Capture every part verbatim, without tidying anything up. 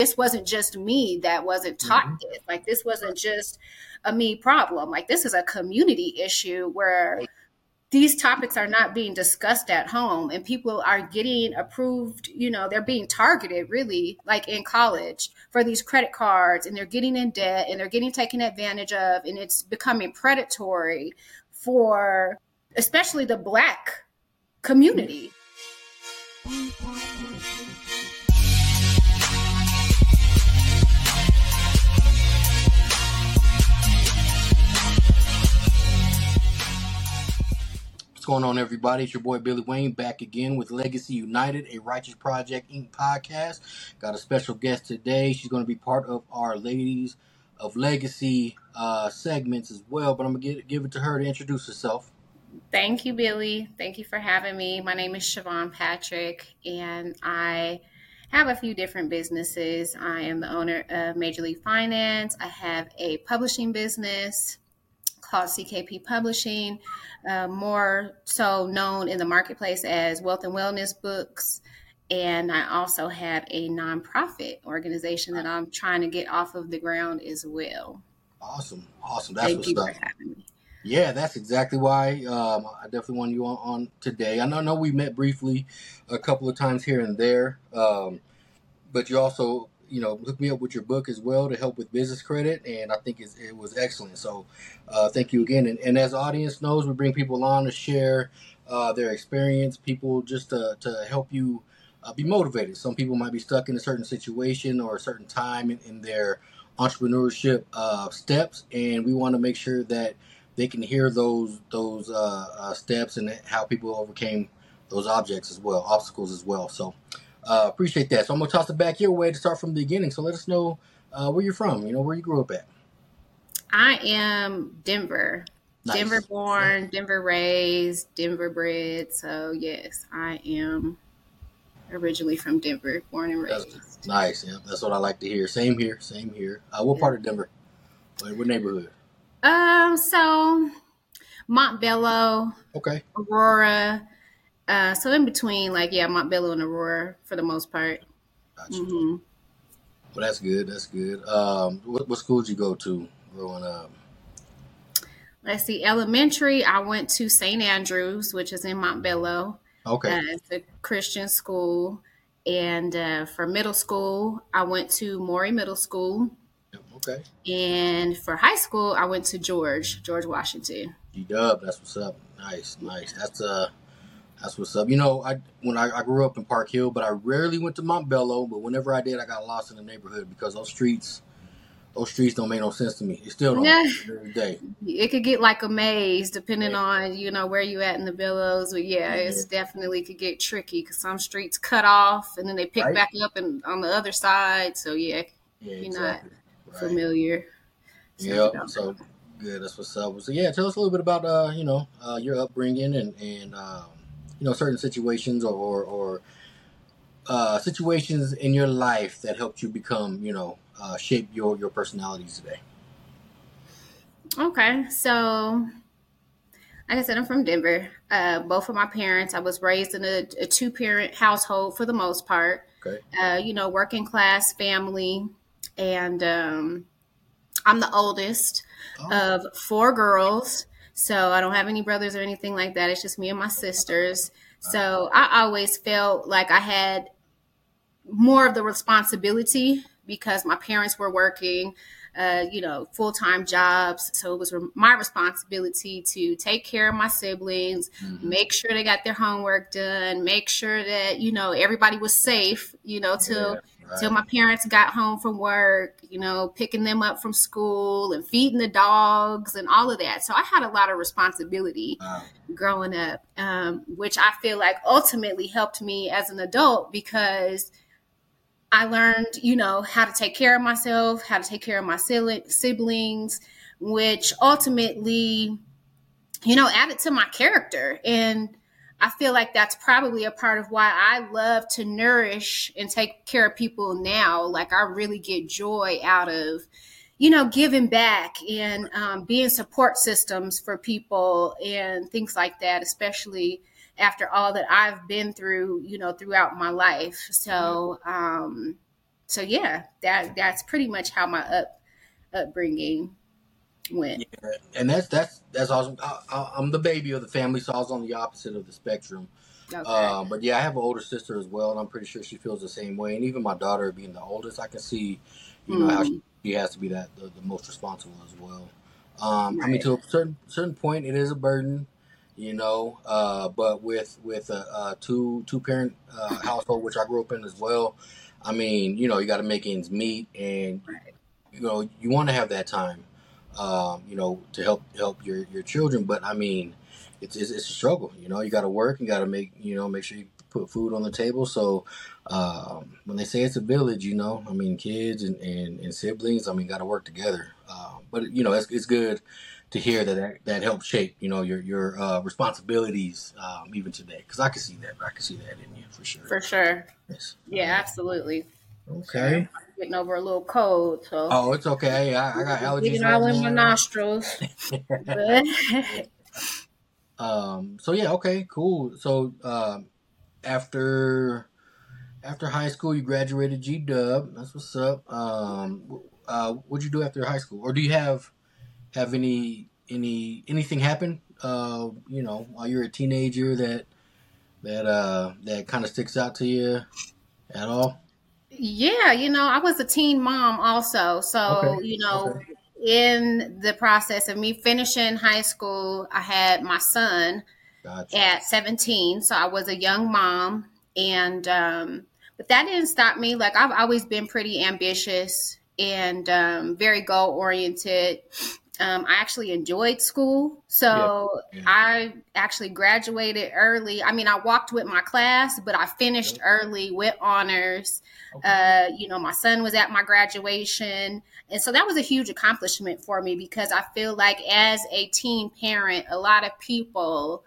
this wasn't just me that wasn't taught Mm-hmm. this. Like, this wasn't just a me problem. Like, this is a community issue where these topics are not being discussed at home, and people are getting approved, you know, they're being targeted really, like in college, for these credit cards, and they're getting in debt and they're getting taken advantage of, and it's becoming predatory for especially the Black community. What's going on, everybody? It's your boy Billy Wayne back again with Legacy United, a Righteous Project Incorporated podcast. Got a special guest today. She's going to be part of our Ladies of Legacy uh, segments as well, but I'm going to give it to her to introduce herself. Thank you, Billy. Thank you for having me. My name is Siobhan Patrick, and I have a few different businesses. I am the owner of Major League Finance. I have a publishing business called C K P Publishing, uh, more so known in the marketplace as Wealth and Wellness Books. And I also have a nonprofit organization that I'm trying to get off of the ground as well. Awesome. Awesome. That's Thank what's you up. for having me. Yeah, that's exactly why um, I definitely wanted you on, on today. I know, I know we met briefly a couple of times here and there, um, but you also, you know, hooked me up with your book as well to help with business credit, and I think it's, it was excellent. So uh, thank you again. And, and as the audience knows, we bring people on to share uh, their experience, people just to, to help you uh, be motivated. Some people might be stuck in a certain situation or a certain time in, in their entrepreneurship uh, steps, and we want to make sure that they can hear those those uh, uh, steps and how people overcame those objects as well, obstacles as well. So uh, appreciate that. So I'm gonna toss it back your way to start from the beginning. So let us know uh, where you're from. You know, where you grew up at. I am Denver. Nice. Denver born, Denver raised, Denver bred. So yes, I am originally from Denver, born and raised. That's nice. Yeah, that's what I like to hear. Same here. Same here. Uh, what part of Denver? What, what neighborhood? Um, so Montbello, Okay. Aurora. Uh, so in between, like yeah, Montbello and Aurora for the most part. Gotcha. Mm-hmm. Well, that's good. That's good. Um, what, what school did you go to growing up? Let's see. Elementary, I went to Saint Andrews, which is in Montbello. Okay. Uh, it's a Christian school. And uh, for middle school, I went to Maury Middle School. Okay. And for high school, I went to George, George Washington. G-Dub, that's what's up. Nice, nice. That's uh, that's what's up. You know, I when I, I grew up in Park Hill, but I rarely went to Montbello. But whenever I did, I got lost in the neighborhood because those streets, those streets don't make no sense to me. It still don't. Yeah. Every day. It could get like a maze depending yeah. on, you know, where you at in the billows. But yeah, yeah. it's definitely could get tricky because some streets cut off and then they pick right. back up and on the other side. So yeah, yeah you're exactly. not right. familiar. Yep. So good. That's what's up. So yeah, tell us a little bit about uh, you know, uh, your upbringing and and um, you know, certain situations or or, or uh, situations in your life that helped you become, you know, uh, shape your your personality today. Okay, so like I said, I'm from Denver. Uh, both of my parents, I was raised in a, a two parent household for the most part. Okay. Uh, you know, working class family, and um, I'm the oldest oh. of four girls, so I don't have any brothers or anything like that. It's just me and my sisters. So I always felt like I had more of the responsibility because my parents were working, uh, you know, full-time jobs. So it was my responsibility to take care of my siblings, mm-hmm. make sure they got their homework done, make sure that, you know, everybody was safe, you know, till yeah. Right. till my parents got home from work, you know, picking them up from school and feeding the dogs and all of that. So I had a lot of responsibility wow. growing up, um, which I feel like ultimately helped me as an adult because I learned, you know, how to take care of myself, how to take care of my siblings, which ultimately, you know, added to my character. And I feel like that's probably a part of why I love to nourish and take care of people now. Like I really get joy out of, you know, giving back and um, being support systems for people and things like that, especially after all that I've been through, you know, throughout my life. So, um, so yeah, that that's pretty much how my up upbringing went. Yeah, and that's that's that's awesome. I, I, I'm the baby of the family, so I was on the opposite of the spectrum. Okay. Uh, but yeah, I have an older sister as well, and I'm pretty sure she feels the same way. And even my daughter, being the oldest, I can see, you know, how she, Mm, she has to be that the, the most responsible as well. Um, I mean, right. to a certain certain point, it is a burden, you know. Uh, but with with a, a two two parent uh, household, which I grew up in as well, I mean, you know, you got to make ends meet, and Right. you know, you want to have that time, um, you know, to help help your your children. But I mean, it's it's, it's a struggle. You know, you got to work, you got to make you know make sure you put food on the table. So um, when they say it's a village, you know, I mean, kids and, and, and siblings, I mean, got to work together. Uh, but you know, it's it's good to hear that that, that helps shape you know your your uh, responsibilities um, even today, because I can see that. I can see that in you for sure. For sure. Yes. Yeah, absolutely. Sorry, I'm Okay. getting over a little cold, so Oh, it's okay. I, I got it's allergies getting right all in my now. nostrils. But Um, so yeah, okay, cool. So um, after after high school, you graduated G Dub. That's what's up. Um, uh, what'd you do after high school, or do you have have any any anything happen? Uh, you know, while you're a teenager that that uh that kind of sticks out to you at all? yeah, you know, I was a teen mom also. Okay. So, you know, Okay. in the process of me finishing high school, I had my son Gotcha. at seventeen. So I was a young mom. And, um, but that didn't stop me. Like, I've always been pretty ambitious and um, very goal oriented. Um, I actually enjoyed school. Yeah. So Yeah. I actually graduated early. I mean, I walked with my class, but I finished Yep. early with honors. Okay. Uh, you know, my son was at my graduation. And so that was a huge accomplishment for me because I feel like as a teen parent, a lot of people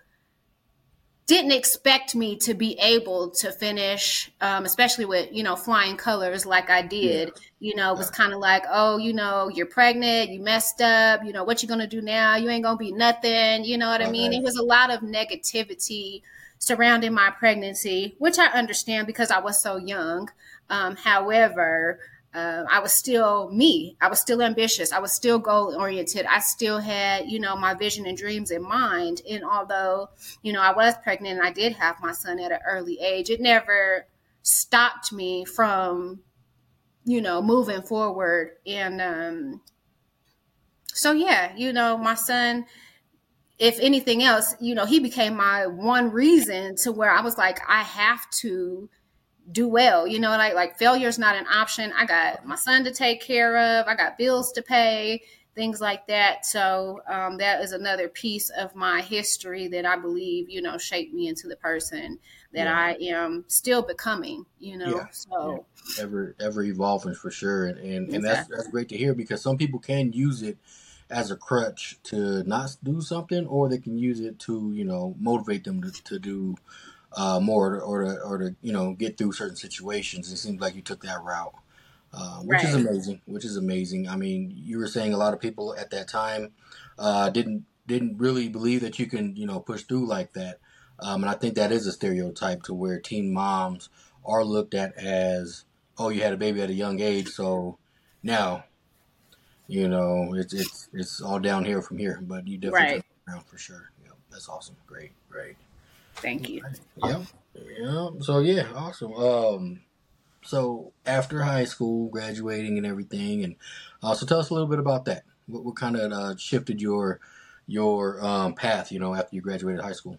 didn't expect me to be able to finish, um, especially with, you know, flying colors like I Yeah. did. You know, it was Gotcha. kind of like, oh, you know, you're pregnant, you messed up, you know, what you gonna do now? You ain't gonna be nothing. You know what I mean? It Right. was a lot of negativity surrounding my pregnancy, which I understand because I was so young. Um, however, uh, I was still me. I was still ambitious. I was still goal oriented. I still had, you know, my vision and dreams in mind. And although, you know, I was pregnant and I did have my son at an early age, it never stopped me from, you know, moving forward. And um, so, yeah, you know, my son, if anything else, you know, he became my one reason to where I was like, I have to do well. You know, like like failure is not an option. I got my son to take care of. I got bills to pay, things like that. So um, that is another piece of my history that I believe, you know, shaped me into the person that Yeah. I am still becoming. You Yeah. know, Yeah. so Ever ever evolving for sure, and, and and that's exactly that's great to hear, because some people can use it as a crutch to not do something, or they can use it to you know motivate them to, to do uh, more, or to, or to you know get through certain situations. It seems like you took that route, uh, which is right, amazing. Which is amazing. I mean, you were saying a lot of people at that time uh, didn't didn't really believe that you can you know push through like that, um, and I think that is a stereotype to where teen moms are looked at as, oh, you had a baby at a young age, so now you know it's it's it's all down here from here. But you definitely right. turned it around for sure. Yep, that's awesome. Great, great. Thank you. Yep, yep. So yeah, awesome. Um, so after high school, graduating and everything, and uh, so tell us a little bit about that. What, what kind of uh, shifted your your um, path? You know, after you graduated high school.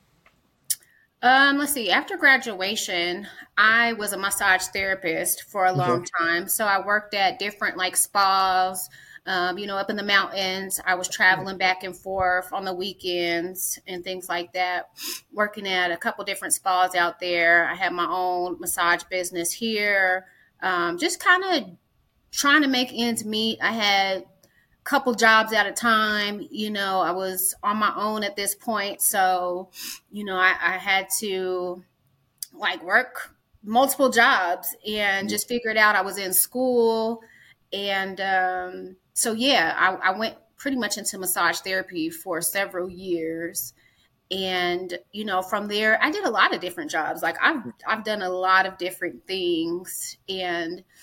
Um, let's see. After graduation, I was a massage therapist for a Okay. long time. So I worked at different like spas, um, you know, up in the mountains. I was Yeah. traveling back and forth on the weekends and things like that, working at a couple different spas out there. I had my own massage business here. Um, just kind of trying to make ends meet. I had couple jobs at a time. You know, I was on my own at this point. So, you know, I, I had to like work multiple jobs and Yeah. just figured out I was in school. And um, so, yeah, I, I went pretty much into massage therapy for several years. And, you know, from there, I did a lot of different jobs. Like I've, I've done a lot of different things. And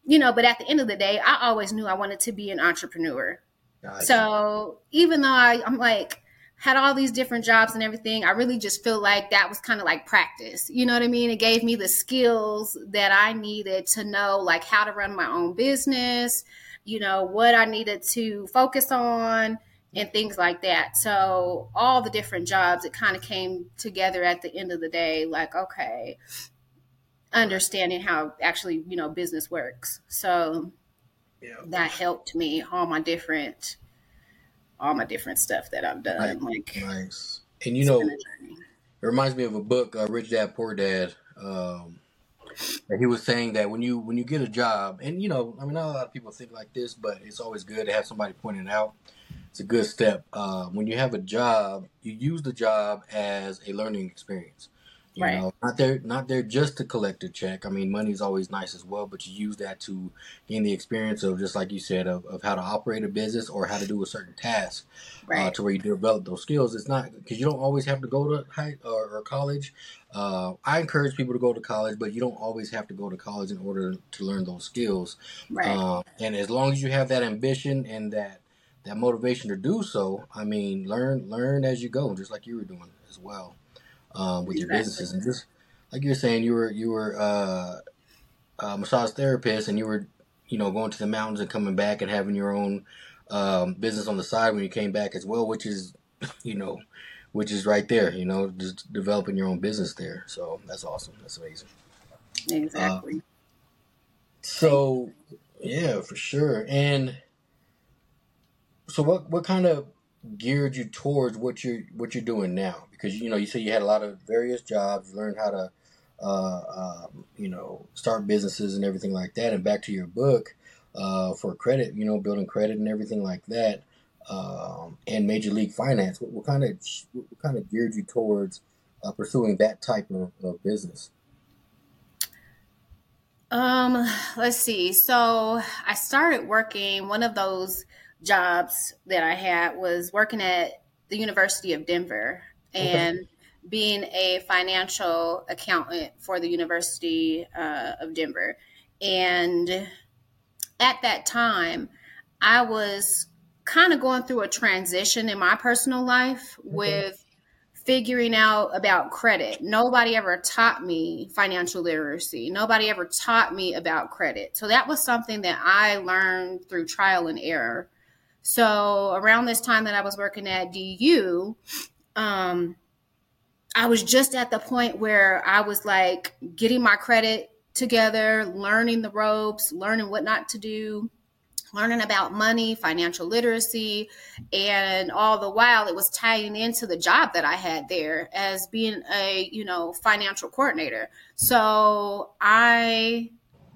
you know, but at the end of the day, I always knew I wanted to be an entrepreneur. Gotcha. So even though I, I'm like, had all these different jobs and everything, I really just feel like that was kind of like practice. You know what I mean? It gave me the skills that I needed to know, like how to run my own business, you know, what I needed to focus on and things like that. So all the different jobs, it kind of came together at the end of the day, like, okay, understanding how actually, you know, business works. So yeah, that helped me, all my different all my different stuff that I've done. Nice. Like, nice. And you know, it reminds me of a book, uh, Rich Dad Poor Dad. Um, he was saying that when you when you get a job, and you know, I mean, not a lot of people think like this, but it's always good to have somebody point it out. It's a good step. Uh, when you have a job, you use the job as a learning experience. You right. know, not there, not there just to collect a check. I mean, money is always nice as well, but you use that to gain the experience of, just like you said, of, of how to operate a business or how to do a certain task, right. uh, to where you develop those skills. It's not because you don't always have to go to high or, or college. Uh, I encourage people to go to college, but you don't always have to go to college in order to learn those skills. Right. Uh, and as long as you have that ambition and that that motivation to do so, I mean, learn learn as you go, just like you were doing as well. Um, with exactly. your businesses, and just like you're saying, you were you were uh, a massage therapist, and you were, you know, going to the mountains and coming back and having your own um, business on the side when you came back as well, which is, you know, which is right there, you know, just developing your own business there. So that's awesome. That's amazing. Exactly. Uh, so yeah, for sure. And so, what what kind of geared you towards what you're what you're doing now? Because you know you said you had a lot of various jobs, you learned how to uh, uh, you know start businesses and everything like that. And back to your book uh, for credit, you know, building credit and everything like that, um, and Major League Finance. What, what kind of what kind of geared you towards uh, pursuing that type of, of business? Um, let's see. So I started working one of those jobs that I had was working at the University of Denver and okay. being a financial accountant for the University uh, of Denver. And at that time, I was kind of going through a transition in my personal life okay. with figuring out about credit. Nobody ever taught me financial literacy. Nobody ever taught me about credit. So that was something that I learned through trial and error. So around this time that I was working at D U, um, I was just at the point where I was like getting my credit together, learning the ropes, learning what not to do, learning about money, financial literacy, and all the while it was tying into the job that I had there as being a, you know, financial coordinator. So I,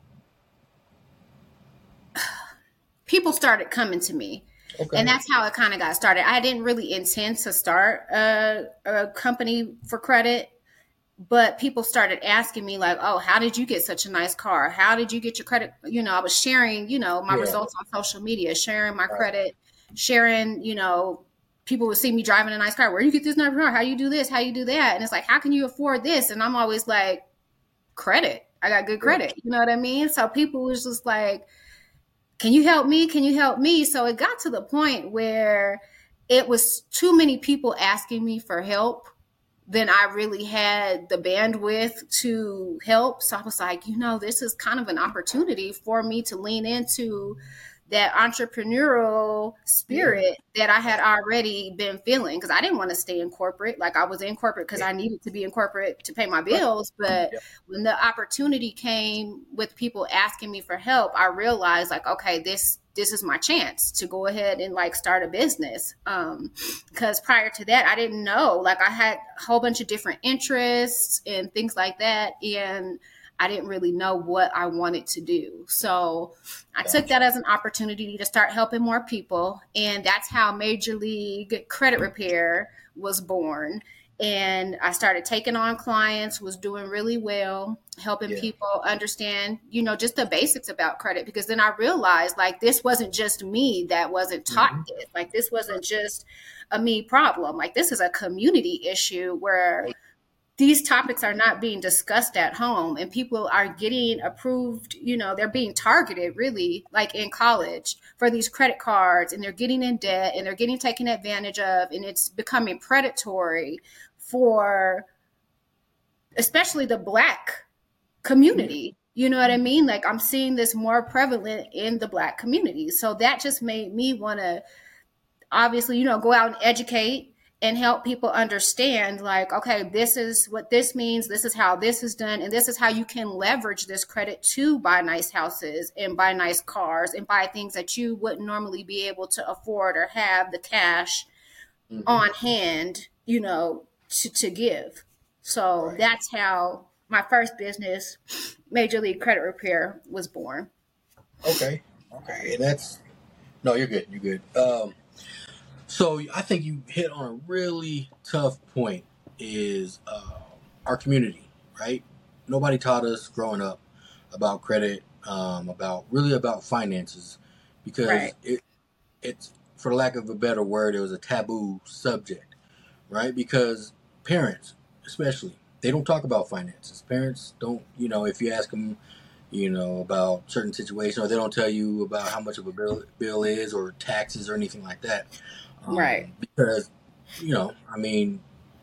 people started coming to me. Okay. And that's how it kind of got started. I didn't really intend to start a, a company for credit, but people started asking me like, oh, how did you get such a nice car? How did you get your credit? You know, I was sharing, you know, my yeah. results on social media, sharing my right. credit, sharing, you know, people would see me driving a nice car. Where do you get this nice car? How you do this? How you do that? And it's like, how can you afford this? And I'm always like, credit. I got good credit. You know what I mean? So people was just like, can you help me? Can you help me? So it got to the point where it was too many people asking me for help than I really had the bandwidth to help. So I was like, you know, this is kind of an opportunity for me to lean into that entrepreneurial spirit yeah. that I had already been feeling, because I didn't want to stay in corporate. Like I was in corporate because yeah. I needed to be in corporate to pay my bills. But yeah. when the opportunity came with people asking me for help, I realized like, okay, this this is my chance to go ahead and like start a business. Um, because prior to that, I didn't know, like I had a whole bunch of different interests and things like that. And I didn't really know what I wanted to do. So I took that as an opportunity to start helping more people. And that's how Major League Credit Repair was born. And I started taking on clients, was doing really well, helping yeah. people understand, you know, just the basics about credit. Because then I realized like this wasn't just me that wasn't taught mm-hmm. this. Like this wasn't just a me problem. Like this is a community issue where these topics are not being discussed at home, and people are getting approved, you know, they're being targeted really like in college for these credit cards, and they're getting in debt and they're getting taken advantage of, and it's becoming predatory for especially the Black community. You know what I mean? Like I'm seeing this more prevalent in the Black community. So that just made me want to obviously, you know, go out and educate and help people understand like, okay, this is what this means. This is how this is done. And this is how you can leverage this credit to buy nice houses and buy nice cars and buy things that you wouldn't normally be able to afford or have the cash mm-hmm. on hand, you know, to, to give. So right. That's how my first business, Major League Credit Repair, was born. Okay. Okay. That's, no, you're good. You're good. Um, So I think you hit on a really tough point is uh, our community, right? Nobody taught us growing up about credit, um, about really about finances, because right. it it's, for lack of a better word, it was a taboo subject, right? Because parents, especially, they don't talk about finances. Parents don't, you know, if you ask them, you know, about certain situations, or they don't tell you about how much of a bill, bill is or taxes or anything like that. Um, right. Because, you know, I mean,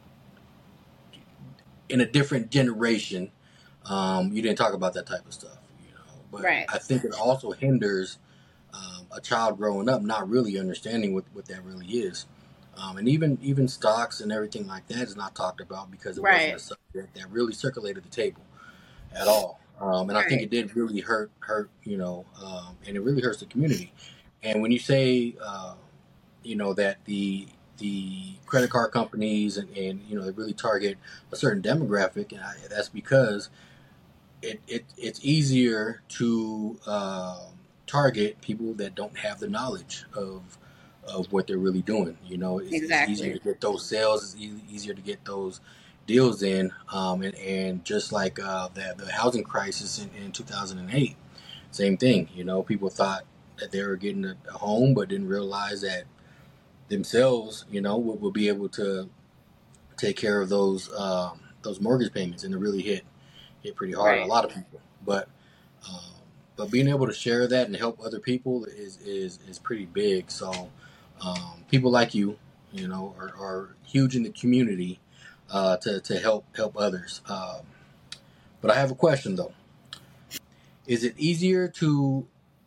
in a different generation, um, you didn't talk about that type of stuff, you know. But right. I think it also hinders um, a child growing up not really understanding what, what that really is. Um, and even even stocks and everything like that is not talked about because it right. wasn't a subject that really circulated the table at all. Um, and right. I think it did really hurt, hurt you know, um, and it really hurts the community. And when you say... Uh, you know, that the the credit card companies and, and you know, they really target a certain demographic, and I, that's because it, it it's easier to uh, target people that don't have the knowledge of of what they're really doing. You know, it's, exactly. it's easier to get those sales. It's e- easier to get those deals in, um, and, and just like uh, the, the housing crisis in, in two thousand eight, same thing. You know, people thought that they were getting a, a home, but didn't realize that themselves, you know, will, will be able to take care of those um, those mortgage payments, and it really hit hit pretty hard right. on a lot of people. But um, but being able to share that and help other people is is, is pretty big. So um, people like you, you know, are, are huge in the community uh, to to help help others. Um, but I have a question though: is it easier to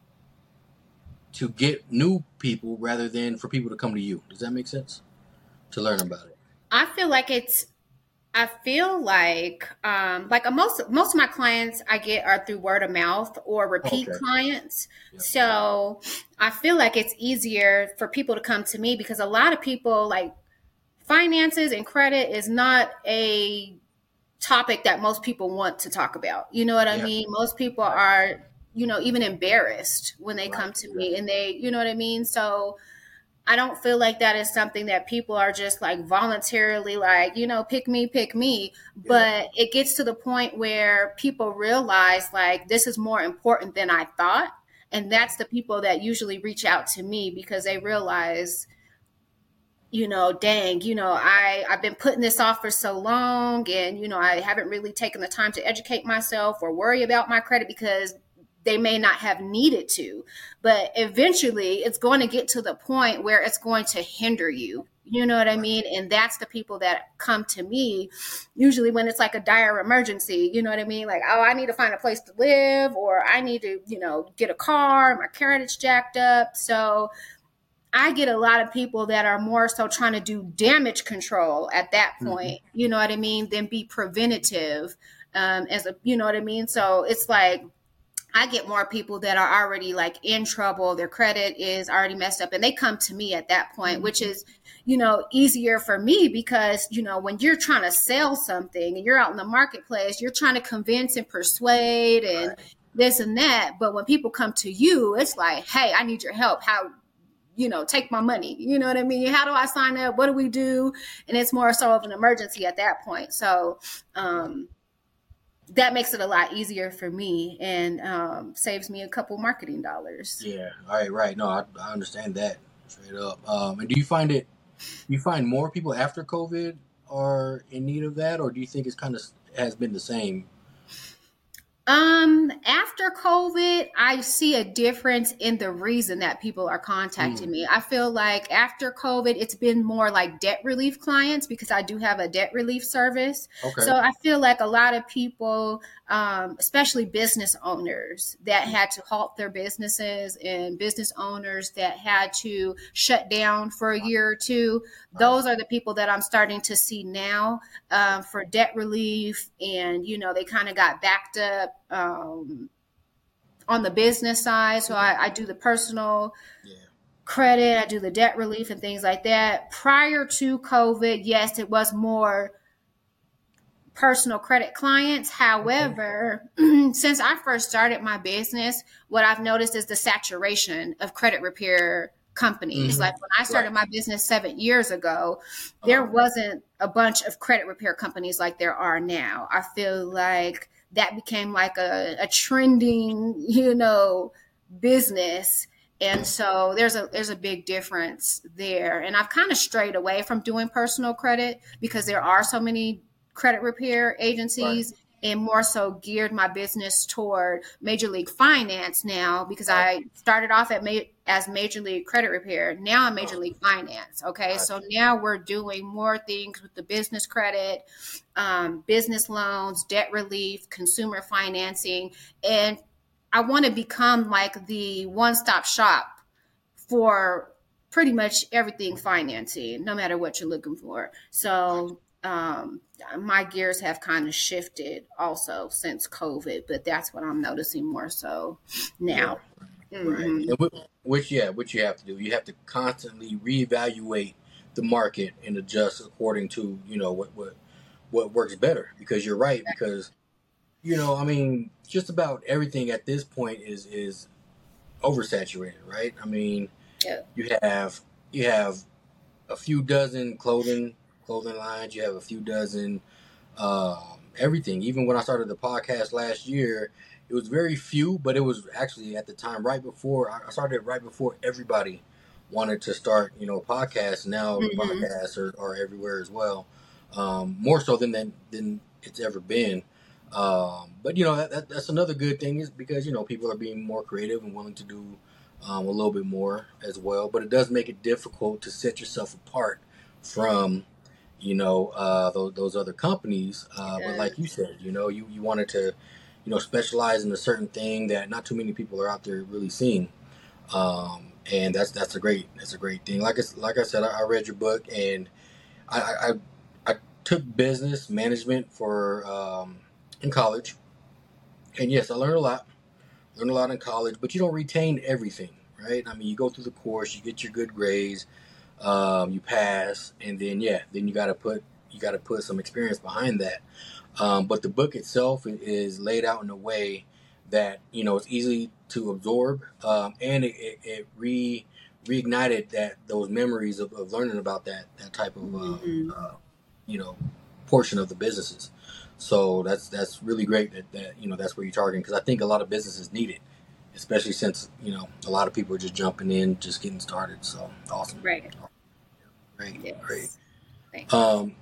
to get new people rather than for people to come to you? Does that make sense? To learn about it. I feel like it's, I feel like, um, like most, most of my clients I get are through word of mouth or repeat okay. clients. Yep. So I feel like it's easier for people to come to me because a lot of people like finances and credit is not a topic that most people want to talk about. You know what I yeah. mean? Most people are, you know, even embarrassed when they right. come to me and they, you know what I mean? So I don't feel like that is something that people are just like voluntarily like, you know, pick me, pick me. Yeah. But it gets to the point where people realize like this is more important than I thought. And that's the people that usually reach out to me because they realize, you know, dang, you know, I, I've been putting this off for so long and, you know, I haven't really taken the time to educate myself or worry about my credit because they may not have needed to, but eventually it's going to get to the point where it's going to hinder you. You know what I mean? And that's the people that come to me usually when it's like a dire emergency. You know what I mean? Like, oh, I need to find a place to live or I need to, you know, get a car. My credit's jacked up. So I get a lot of people that are more so trying to do damage control at that point. Mm-hmm. You know what I mean? Than be preventative um, as a, you know what I mean? So it's like, I get more people that are already like in trouble. Their credit is already messed up and they come to me at that point, which is, you know, easier for me because, you know, when you're trying to sell something and you're out in the marketplace, you're trying to convince and persuade and right. this and that. But when people come to you, it's like, hey, I need your help. How, you know, take my money. You know what I mean? How do I sign up? What do we do? And it's more so of an emergency at that point. So, um, that makes it a lot easier for me and um, saves me a couple marketing dollars. Yeah, right, right. No, I, I understand that straight up. Um, and do you find it, you find more people after COVID are in need of that, or do you think it's kind of has been the same? Um, after COVID, I see a difference in the reason that people are contacting Mm, me. I feel like after COVID, it's been more like debt relief clients because I do have a debt relief service. okay. So I feel like a lot of people, um, especially business owners that had to halt their businesses and business owners that had to shut down for a year or two, Right. those are the people that I'm starting to see now uh, for debt relief. And, you know, they kind of got backed up um, on the business side. So Yeah. I, I do the personal Yeah. credit, I do the debt relief and things like that. Prior to COVID, yes, it was more personal credit clients. Okay. However, since I first started my business, what I've noticed is the saturation of credit repair companies. Hmm. Like when I Right. started my business seven years ago, there Uh-huh. wasn't a bunch of credit repair companies like there are now. I feel like that became like a, a trending, you know, business. And so there's a there's a big difference there. And I've kind of strayed away from doing personal credit because there are so many credit repair Right. agencies and more so geared my business toward Major League Finance now because Right. I started off at ma- as Major League Credit Repair. Now I'm Major Uh, League Finance. Okay, so gotcha. now we're doing more things with the business credit, um, business loans, debt relief, consumer financing, and I want to become like the one stop shop for pretty much everything financing, no matter what you're looking for. Gotcha. So um, my gears have kind of shifted also since COVID, but that's what I'm noticing more so Yeah. now. Right. Hmm. And which, which, yeah, what you have to do, you have to constantly reevaluate the market and adjust according to, you know, what what what works better. Because you're right. Because you know, I mean, just about everything at this point is is oversaturated, right? I mean, Yeah. you have you have a few dozen clothing clothing lines. You have a few dozen um, everything. Even when I started the podcast last year, it was very few, but it was actually at the time right before I started right before everybody wanted to start, you know, podcasts. Now the Hmm. podcasts are, are everywhere as well, um, more so than, than than it's ever been. Um, but you know that, that, that's another good thing is because you know people are being more creative and willing to do um, a little bit more as well. But it does make it difficult to set yourself apart from you know, uh, those, those other companies. Uh, but like you said, you know, you, you wanted to, you know, specialize in a certain thing that not too many people are out there really seeing. Um, and that's, that's a great, that's a great thing. Like, I, like I said, I, I read your book and I, I, I I took business management for, um, in college. And yes, I learned a lot, learned a lot in college, but you don't retain everything, right? I mean, you go through the course, you get your good grades, um, you pass, and then yeah, then you got to put you got to put some experience behind that. Um, but the book itself is laid out in a way that you know it's easy to absorb, um, and it, it, it re reignited that those memories of, of learning about that that type of uh, Hmm. uh, you know portion of the businesses. So that's that's really great that, that you know that's where you're targeting because I think a lot of businesses need it, especially since you know a lot of people are just jumping in, just getting started. So awesome. Right. Great, great. Yes. Thanks. Um,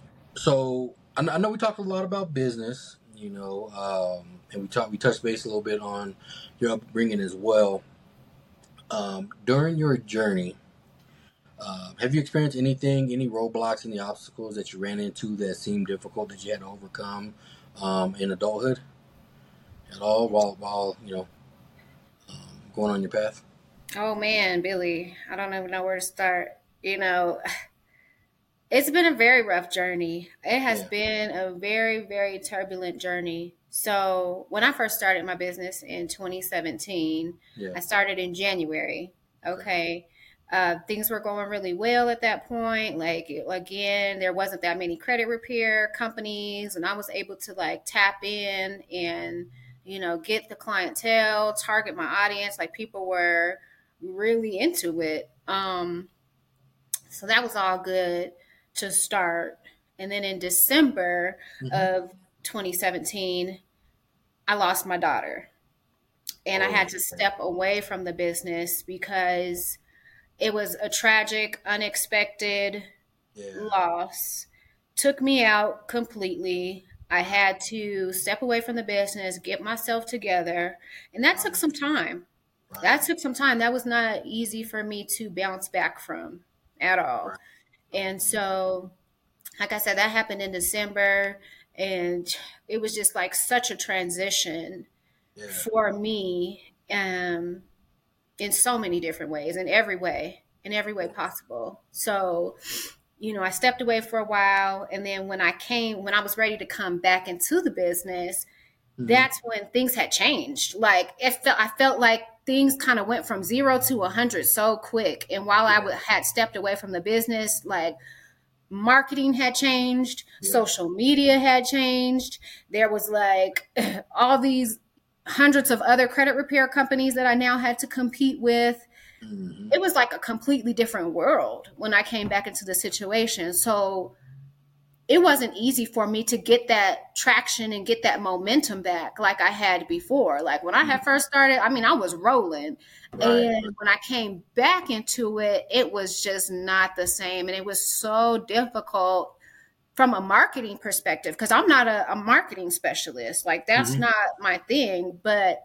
so I, I know we talked a lot about business, you know, um, and we talked we touched base a little bit on your upbringing as well. Um, during your journey, um, have you experienced anything, any roadblocks, any obstacles that you ran into that seemed difficult that you had to overcome um, in adulthood at all while while you know um, going on your path? Oh man, Billy, I don't even know where to start. You know, it's been a very rough journey. It has Yeah, been a very, very turbulent journey. So, when I first started my business in twenty seventeen, yeah, I started in January. okay, Okay. Uh, things were going really well at that point. Like, again, there wasn't that many credit repair companies, and I was able to like tap in and, you know, get the clientele, target my audience. Like, people were really into it. Um, so that was all good to start. And then in December hmm, of twenty seventeen, I lost my daughter. And I oh, had to step away from the business because it was a tragic, unexpected yeah, loss. took me out completely. I had to step away from the business, get myself together, and that took Right. some time. That Right. took some time. That was not easy for me to bounce back from at all. Right. And so, like I said, that happened in December, and it was just like such a transition Yeah. for me, um, in so many different ways, in every way, in every way possible. So, you know, I stepped away for a while, and then when I came, when I was ready to come back into the business, Mm-hmm. that's when things had changed. Like it felt, I felt like things kind of went from zero to a hundred so quick. And while I Yeah. w- had stepped away from the business, like marketing had changed, Yeah. social media had changed. There was like all these hundreds of other credit repair companies that I now had to compete with. Mm-hmm. It was like a completely different world when I came back into the situation. So it wasn't easy for me to get that traction and get that momentum back like I had before. Like when I had first started, I mean, I was rolling. Right. And when I came back into it, it was just not the same. And it was so difficult from a marketing perspective because I'm not a, a marketing specialist. Like that's Mm-hmm. not my thing. But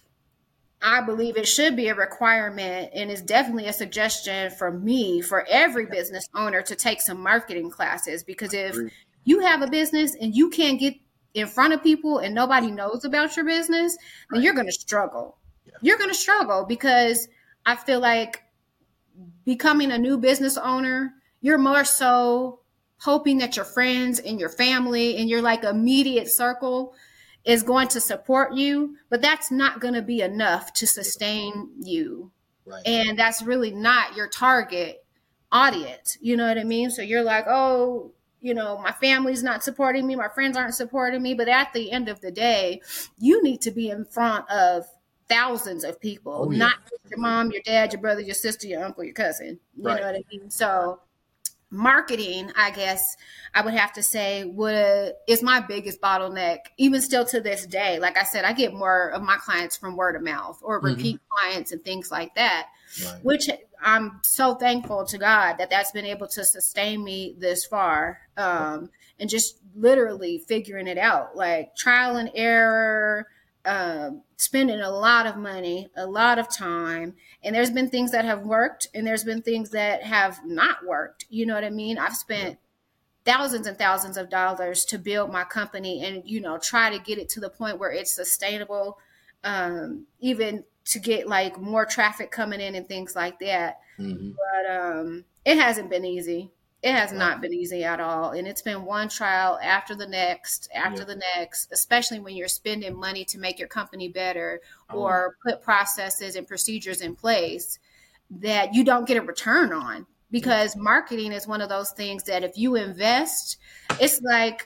I believe it should be a requirement and is definitely a suggestion for me, for every business owner to take some marketing classes. Because if Agree. you have a business and you can't get in front of people and nobody knows about your business, then Right. you're going to struggle. Yeah. You're going to struggle because I feel like becoming a new business owner, you're more so hoping that your friends and your family and your like immediate circle is going to support you, but that's not going to be enough to sustain you. Right. And that's really not your target audience. You know what I mean? So you're like, oh, you know, my family's not supporting me, my friends aren't supporting me. But at the end of the day, you need to be in front of thousands of people, Oh yeah. not just your mom, your dad, your brother, your sister, your uncle, your cousin. You Right. know what I mean? So marketing, I guess I would have to say, would is my biggest bottleneck, even still to this day. Like I said, I get more of my clients from word of mouth or repeat Mm-hmm. clients and things like that, Right. which I'm so thankful to God that that's been able to sustain me this far. Um, and just literally figuring it out, like trial and error, um, spending a lot of money, a lot of time. And there's been things that have worked and there's been things that have not worked. You know what I mean? I've spent thousands and thousands of dollars to build my company and, you know, try to get it to the point where it's sustainable, um, even to get like more traffic coming in and things like that. Mm-hmm. But um, it hasn't been easy. It has Right. not been easy at all. And it's been one trial after the next, after Yeah. the next, especially when you're spending money to make your company better Oh. or put processes and procedures in place that you don't get a return on. Because marketing is one of those things that if you invest, it's like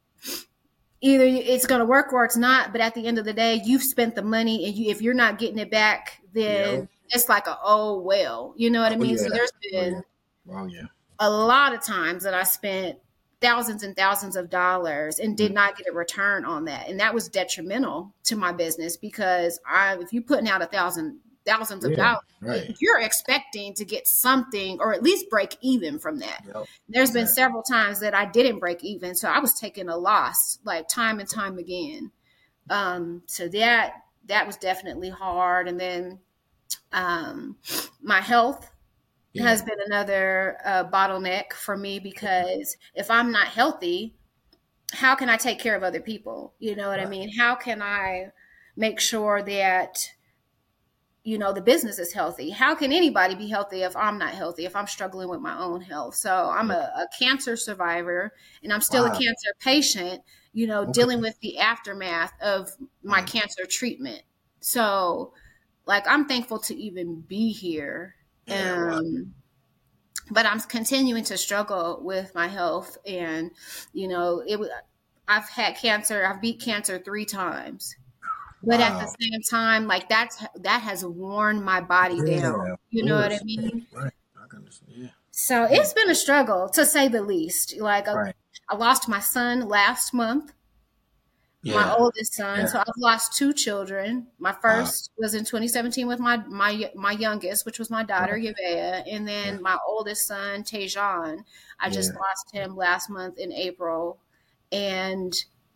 either it's going to work or it's not. But at the end of the day, you've spent the money, and you, if you're not getting it back, then Yep. it's like a oh well, you know what I Oh mean? yeah. So there's Oh been yeah. Oh yeah. a lot of times that I spent thousands and thousands of dollars and did Mm-hmm. not get a return on that, and that was detrimental to my business because I, if you're putting out a thousand thousands of Yeah. dollars, Right. you're expecting to get something or at least break even from that. Yep. There's been Exactly. several times that I didn't break even, so I was taking a loss like time and time again. Um, so that that was definitely hard, and then um, my health Yeah. has been another uh, bottleneck for me because if I'm not healthy, how can I take care of other people? You know what I Right. mean? How can I make sure that, you know, the business is healthy? How can anybody be healthy if I'm not healthy, if I'm struggling with my own health? So I'm Yeah. a, a cancer survivor and I'm still a Wow. cancer patient, you know, Okay. dealing with the aftermath of my Right. cancer treatment. So, like, I'm thankful to even be here. Yeah. Wow. Um, but I'm continuing to struggle with my health, and you know, it. I've had cancer. I've beat cancer three times, but at the Wow. same time, like that's that has worn my body Yeah. down. Of You know what I course. mean? Right. I can understand. Yeah. So Yeah. it's been a struggle to say the least. Like I, Right. I lost my son last month. my Yeah. oldest son. Yeah. So I've lost two children. My Uh, first was in twenty seventeen with my my my youngest, which was my daughter right. Yavea, and Yeah. then my oldest son Tejan. I just Yeah. lost him last month in April, and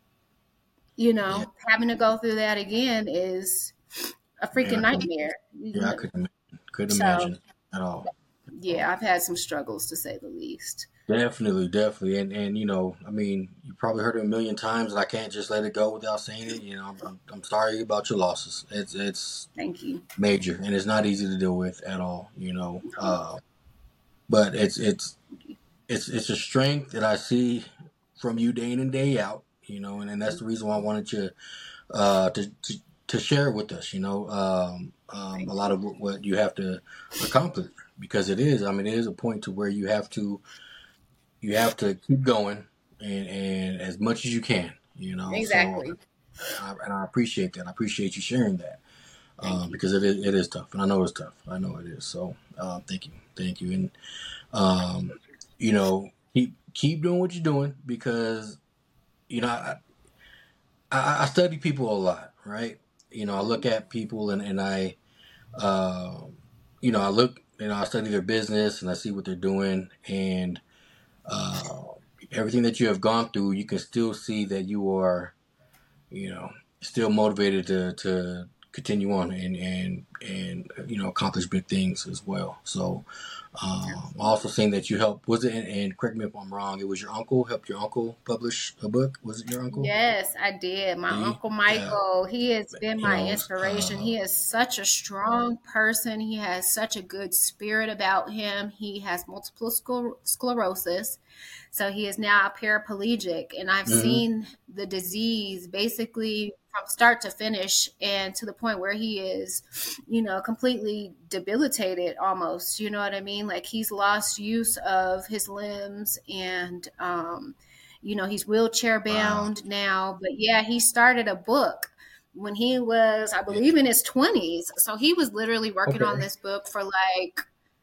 you Yeah. know, having to go through that again is a freaking Yeah. I could, nightmare. yeah. I couldn't imagine. Couldn't So imagine at all. yeah, I've had some struggles to say the least. Definitely, definitely, and and you know, I mean, you probably heard it a million times, and I can't just let it go without saying it. You know, I'm, I'm, I'm sorry about your losses. It's it's Thank you. major, and it's not easy to deal with at all. You know, uh, but it's it's it's it's a strength that I see from you day in and day out. You know, and, and that's the reason why I wanted you uh, to, to to share with us. You know, um, um, a lot of what you have to accomplish, because it is. I mean, it is a point to where you have to. You have to keep going, and, and as much as you can, you know. Exactly. So, I, and I appreciate that. I appreciate you sharing that, Thank um, you. because it is, it is tough, and I know it's tough. I know it is. So, uh, thank you, thank you, and um, you know, keep keep doing what you're doing, because you know I, I, I study people a lot, right? You know, I look at people, and and I, uh, you know, I look, you know, I study their business, and I see what they're doing, and uh, everything that you have gone through, you can still see that you are, you know, still motivated to, to continue on and, and, and, you know, accomplish big things as well. So, um, also saying that you helped, was it, and, and correct me if I'm wrong, it was your uncle, helped your uncle publish a book? Was it your uncle? Yes, I did. My See? Uncle Yeah. Michael, he has been You my know, inspiration. uh, He is such a strong person. He has such a good spirit about him. He has multiple scler- sclerosis. So he is now a paraplegic. And I've mm-hmm. seen the disease basically from start to finish, and to the point where he is, you know, completely debilitated almost. You know what I mean? Like he's lost use of his limbs, and, um, you know, he's wheelchair Wow. bound now. But yeah, he started a book when he was, I Yeah. believe, in his twenties. So he was literally working Okay. on this book for like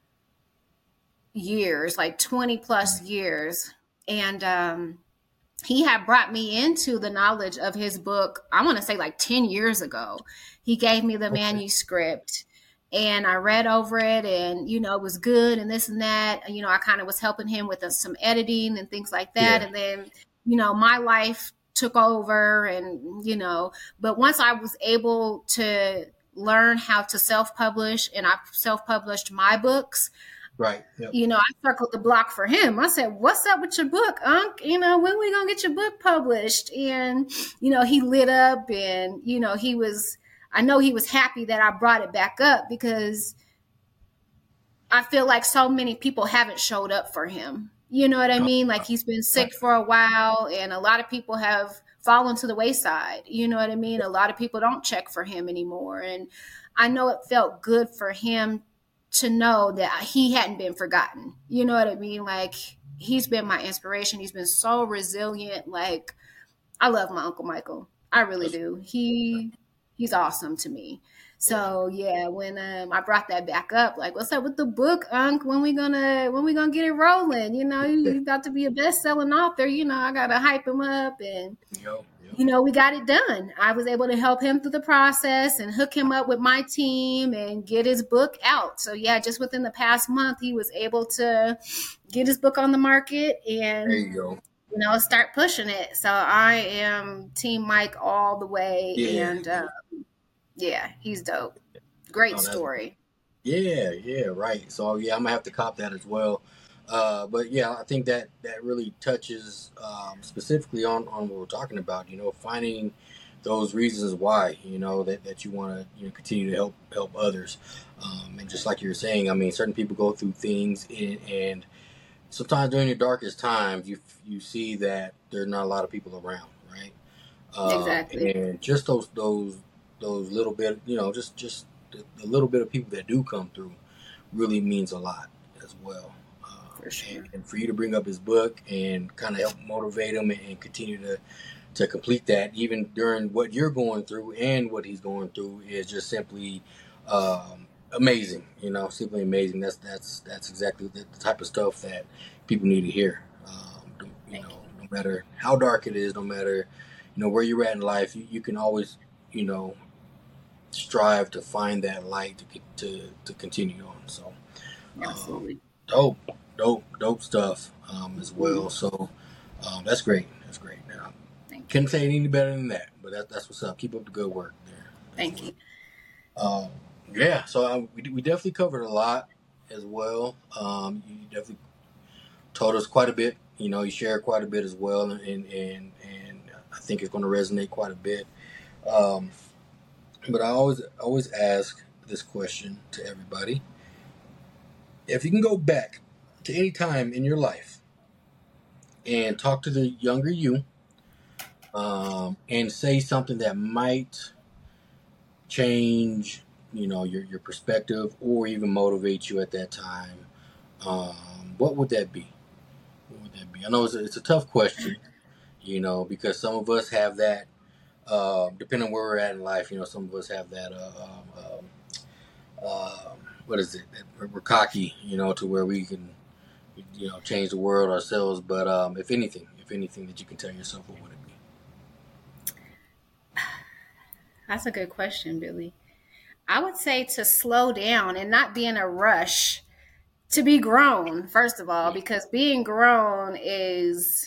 years, like twenty plus years. And um, he had brought me into the knowledge of his book, I want to say like ten years ago. He gave me the Okay. manuscript, and I read over it, and, you know, it was good and this and that. You know, I kind of was helping him with uh, some editing and things like that. Yeah. And then, you know, my life took over, and, you know, but once I was able to learn how to self publish, and I self published my books, Right. Yep. you know, I circled the block for him. I said, "What's up with your book, Unc? You know, when we gonna get your book published?" And, you know, he lit up, and, you know, he was, I know he was happy that I brought it back up, because I feel like so many people haven't showed up for him. You know what I mean? Like he's been Right. sick for a while, and a lot of people have fallen to the wayside. You know what I mean? A lot of people don't check for him anymore. And I know it felt good for him to know that he hadn't been forgotten. You know what I mean? Like he's been my inspiration. He's been so resilient. Like I love my Uncle Michael. I really That's, do. He he's awesome to me. So yeah, when um, I brought that back up, like, what's up with the book, Unc? When we gonna when we gonna get it rolling? You know, yeah. you about to be a best selling author. You know, I gotta hype him up, and Yo, yo. you know, we got it done. I was able to help him through the process and hook him up with my team and get his book out. So yeah, just within the past month, he was able to get his book on the market and, There you go. you know, start pushing it. So I am Team Mike all the way. Yeah. And um, yeah, he's dope. Great Oh, that's story. Yeah, yeah, right. So yeah, I'm gonna have to cop that as well. Uh, but yeah, I think that that really touches um, specifically on on what we're talking about. You know, finding those reasons why you know that, that you want to you know continue to help help others. Um, and just like you were saying, I mean, certain people go through things, and, and sometimes during your darkest times, you you see that there's not a lot of people around, right? Um, Exactly. and just those those those little bit, you know, just just the, the little bit of people that do come through really means a lot as well. Um, For sure. and, and for you to bring up his book and kind of help motivate him and, and continue to to complete that, even during what you're going through and what he's going through, is just simply um, amazing. You know, simply amazing. That's that's that's exactly the, the type of stuff that people need to hear. Um, you know, no matter how dark it is, no matter you know, where you're at in life, you, you can always, you know, strive to find that light to to to continue on. So, um, Absolutely. dope, dope, dope stuff um, as Mhm. well. So, um, that's great. That's great. Now, Thank you. couldn't say it any better than that. But that, that's what's up. Keep up the good work there as Thank well. you. Um, yeah. So um, we we definitely covered a lot as well. Um, you definitely told us quite a bit. You know, you shared quite a bit as well, and and and, and I think it's going to resonate quite a bit. Um, but I always always ask this question to everybody: if you can go back to any time in your life and talk to the younger you, um, and say something that might change, you know, your your perspective or even motivate you at that time, um, what would that be? What would that be? I know it's a, it's a tough question, you know, because some of us have that. Uh, depending on where we're at in life, you know, some of us have that. Uh, um, um, um, what is it? We're, we're cocky, you know, to where we can, you know, change the world ourselves. But um, if anything, if anything that you can tell yourself, what would it be? That's a good question, Billy. I would say to slow down and not be in a rush to be grown, first of all, Yeah, because being grown is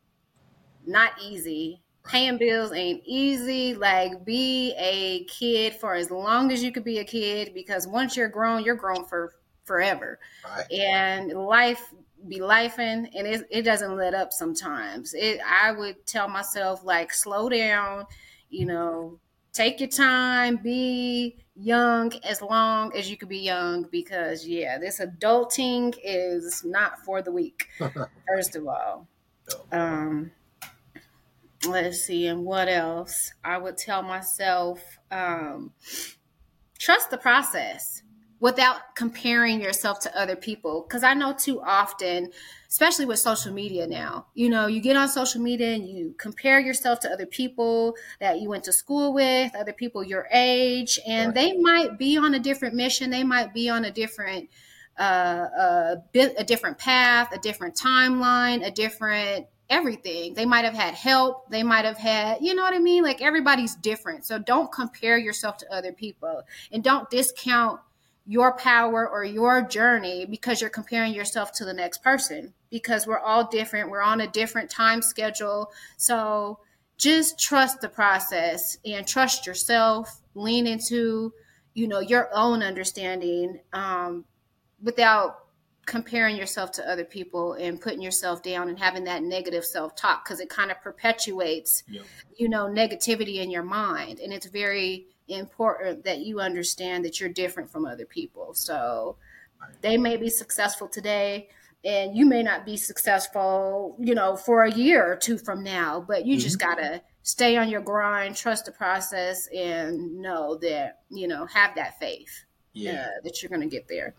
not easy. right, Paying bills ain't easy. Like, be a kid for as long as you could be a kid, because once you're grown, you're grown for forever. right. And life be lifing, and it, it doesn't let up sometimes. It I would tell myself, like, slow down, you know, take your time, be young as long as you could be young, because yeah, this adulting is not for the weak, first of all. So, Um let's see, and what else I would tell myself, um, trust the process without comparing yourself to other people, because I know too often, especially with social media now, you know, you get on social media and you compare yourself to other people that you went to school with, other people your age, and right. they might be on a different mission, they might be on a different uh, a bit a different path, a different timeline, a different everything. They might have had help. They might have had, you know what I mean? Like, everybody's different. So don't compare yourself to other people, and don't discount your power or your journey because you're comparing yourself to the next person, because we're all different. We're on a different time schedule. So just trust the process and trust yourself. Lean into, you know, your own understanding, um, without comparing yourself to other people and putting yourself down and having that negative self-talk, because it kind of perpetuates, Yep. you know, negativity in your mind. And it's very important that you understand that you're different from other people. So Right. they may be successful today and you may not be successful, you know, for a year or two from now, but you Mm-hmm. just got to stay on your grind, trust the process, and know that, you know, have that faith uh, Yeah, that you're going to get there.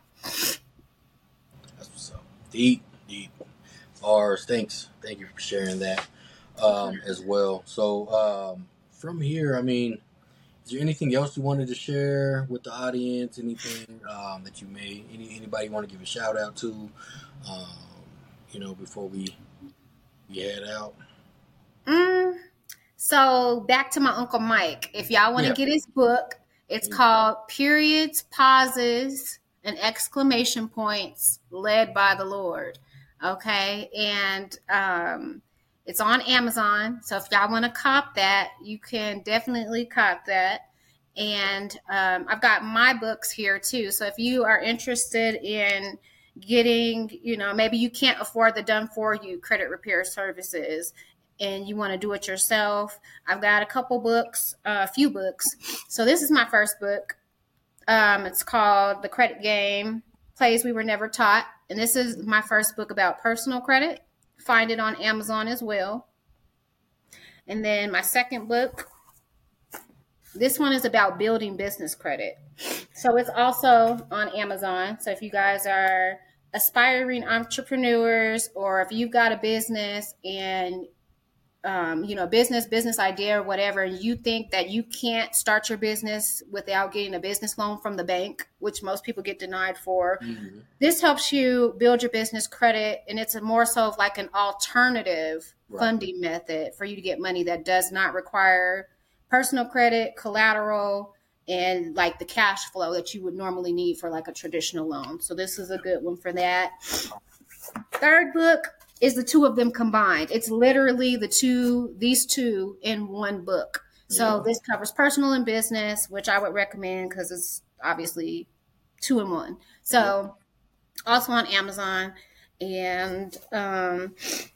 that's what's up. Deep, deep. Bars. Thanks. Thank you for sharing that Of course. um, as well. So um, from here, I mean, is there anything else you wanted to share with the audience? Anything um, that you may, any anybody you want to give a shout out to? Um, you know, before we we head out. Mm, so back to my Uncle Mike. If y'all want to Yeah. get his book, it's called Periods, Pauses, and Exclamation Points Led by the Lord. Okay. And um, it's on Amazon. So if y'all want to cop that, you can definitely cop that. And um, I've got my books here too. So if you are interested in getting, you know, maybe you can't afford the done for you credit repair services and you want to do it yourself, I've got a couple books, uh, a few books. So this is my first book. Um, it's called The Credit Game, Plays We Were Never Taught. And this is my first book about personal credit. Find it on Amazon as well. And then my second book, this one is about building business credit. So it's also on Amazon. So if you guys are aspiring entrepreneurs, or if you've got a business and um, you know, business, business idea or whatever, and you think that you can't start your business without getting a business loan from the bank, which most people get denied for, mm-hmm. this helps you build your business credit. And it's a more so of like an alternative right. funding method for you to get money that does not require personal credit, collateral, and like the cash flow that you would normally need for like a traditional loan. So this is a good one for that. Third book is the two of them combined. It's literally the two, these two in one book. So yeah. this covers personal and business, which I would recommend because it's obviously two in one. So yeah. also on Amazon. And, um,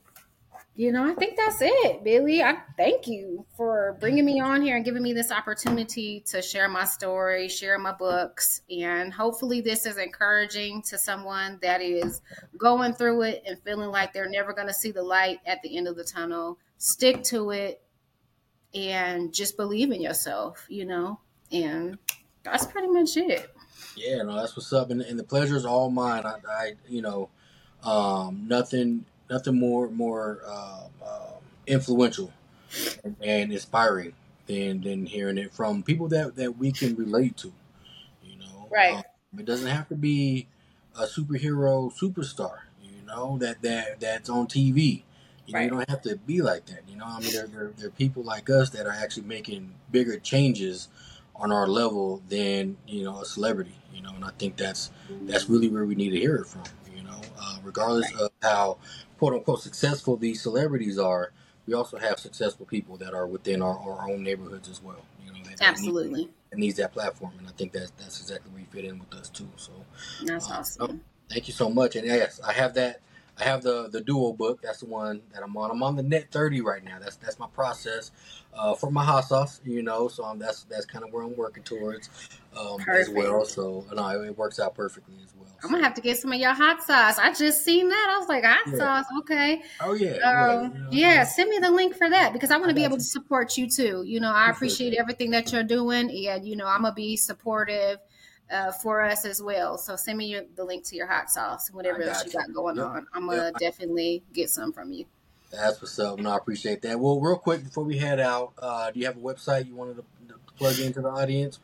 you know, I think that's it, Billy. I thank you for bringing me on here and giving me this opportunity to share my story, share my books, and hopefully this is encouraging to someone that is going through it and feeling like they're never going to see the light at the end of the tunnel. Stick to it and just believe in yourself, you know, and that's pretty much it. Yeah, no, that's what's up. And, and the pleasure is all mine. I, I you know, um, nothing... Nothing more more uh, uh, influential and, and inspiring than than hearing it from people that, that we can relate to. You know, right? Um, it doesn't have to be a superhero superstar. You know that that that's on T V. You know, right. You don't have to be like that. You know, I mean, there there there are people like us that are actually making bigger changes on our level than you know a celebrity. You know, and I think that's that's really where we need to hear it from. You know, uh, regardless right. of how quote unquote successful these celebrities are, we also have successful people that are within our, our own neighborhoods as well. You know, that, absolutely. That need, that needs that platform, and I think that's that's exactly where you fit in with us too. So that's uh, awesome. Thank you so much. And yes, I have that. I have the the duo book. That's the one that I'm on. I'm on the net thirty right now. That's that's my process uh, for my hot sauce. You know, so I'm, that's that's kind of where I'm working towards um, as well. So no, it, it works out perfectly as well. I'm gonna have to get some of your hot sauce. I just seen that. I was like, hot yeah. sauce, okay. Oh yeah. Um, yeah, you know, yeah. Send me the link for that because I want to be able you. to support you too. You know, I appreciate everything that you're doing, and you know, I'm gonna be supportive uh, for us as well. So send me your, the link to your hot sauce, whatever else you, you got going yep. on. I'm gonna yep. definitely get some from you. That's what's up. No, I appreciate that. Well, real quick before we head out, uh, do you have a website you wanted to, to plug into the audience?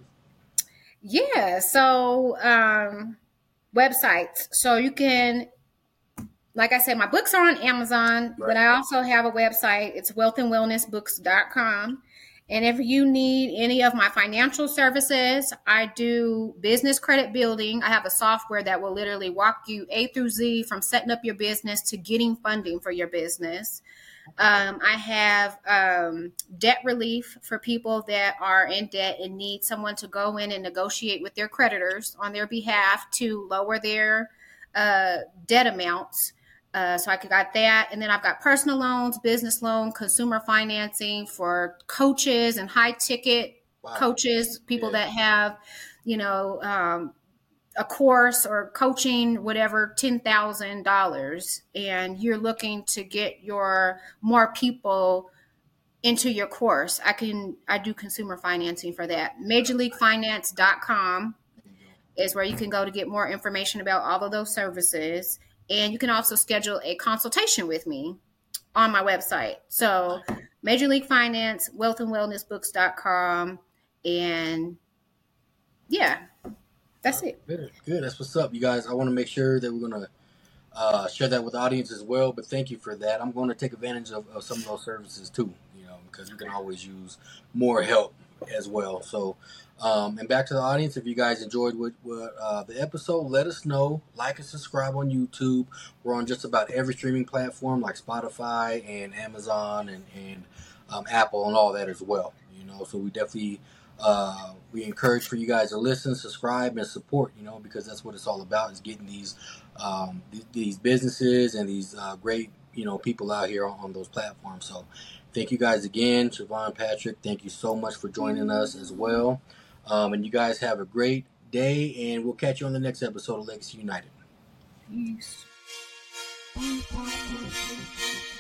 Yeah. So. Um, Websites. So you can, like I said, my books are on Amazon, right. but I also have a website. It's wealth and wellness books dot com. And if you need any of my financial services, I do business credit building. I have a software that will literally walk you A through Z from setting up your business to getting funding for your business. Um, I have um, debt relief for people that are in debt and need someone to go in and negotiate with their creditors on their behalf to lower their uh, debt amounts. Uh, so I got that. And then I've got personal loans, business loan, consumer financing for coaches and high ticket wow. coaches, people yeah. that have, you know, um, a course or coaching, whatever, ten thousand dollars, and you're looking to get your more people into your course. I can, I do consumer financing for that. major league finance dot com is where you can go to get more information about all of those services. And you can also schedule a consultation with me on my website. So Major League Finance, wealth and wellness books dot com. And yeah. That's it. Good, good. That's what's up, you guys. I want to make sure that we're going to uh, share that with the audience as well. But thank you for that. I'm going to take advantage of, of some of those services too, you know, because we can always use more help as well. So, um, and back to the audience, if you guys enjoyed what, what uh, the episode, let us know. Like and subscribe on YouTube. We're on just about every streaming platform like Spotify and Amazon and, and um, Apple and all that as well. You know, so we definitely. Uh, we encourage for you guys to listen, subscribe, and support, you know, because that's what it's all about is getting these um, th- these businesses and these uh, great, you know, people out here on, on those platforms. So thank you guys again, Siobhan, Patrick. Thank you so much for joining us as well. Um, and you guys have a great day, and we'll catch you on the next episode of Legacy United. Peace.